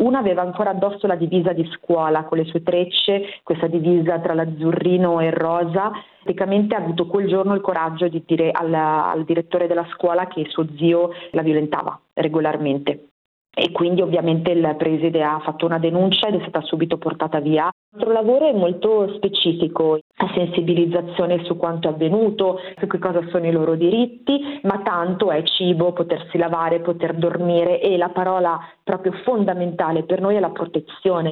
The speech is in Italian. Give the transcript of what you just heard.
Una aveva ancora addosso la divisa di scuola con le sue trecce, questa divisa tra l'azzurrino e il rosa. Praticamente ha avuto quel giorno il coraggio di dire al direttore della scuola che suo zio la violentava regolarmente. E quindi ovviamente il preside ha fatto una denuncia ed è stata subito portata via. Il nostro lavoro è molto specifico, la sensibilizzazione su quanto è avvenuto, su che cosa sono i loro diritti, ma tanto è cibo, potersi lavare, poter dormire, e la parola proprio fondamentale per noi è la protezione.